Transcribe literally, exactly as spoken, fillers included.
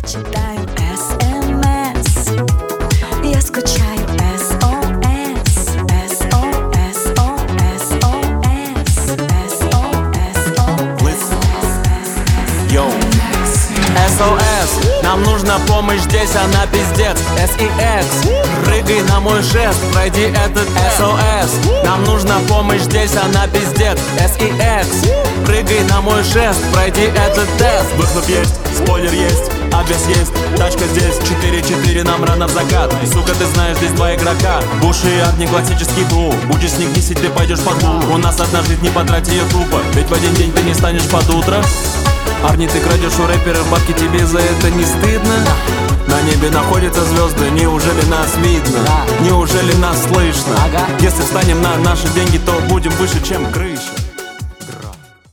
прочитаю СМС. Я скачаю СОС. СОС, СОС, СОС. Йоу, СОС, нам нужна помощь здесь, она пиздец. СИКС, прыгай на мой жест, пройди этот СОС. Нам нужна помощь здесь, она пиздец. СИКС, прыгай на мой жест, пройди этот тест. Выхлоп есть, спойлер есть, обвес есть, тачка здесь. Четыре-четыре, нам рано в закат. Сука, ты знаешь, здесь два игрока. Буши и ад, не классический клуб. Будешь с них десять, ты пойдешь под клуб. У нас одна жизнь, не потрать ее тупо, ведь в один день ты не станешь под утро. Арни, ты крадешь у рэперов бабки, тебе за это не стыдно? На небе находятся звезды, неужели нас видно? Неужели нас слышно? Если встанем на наши деньги, то будем выше, чем крыша.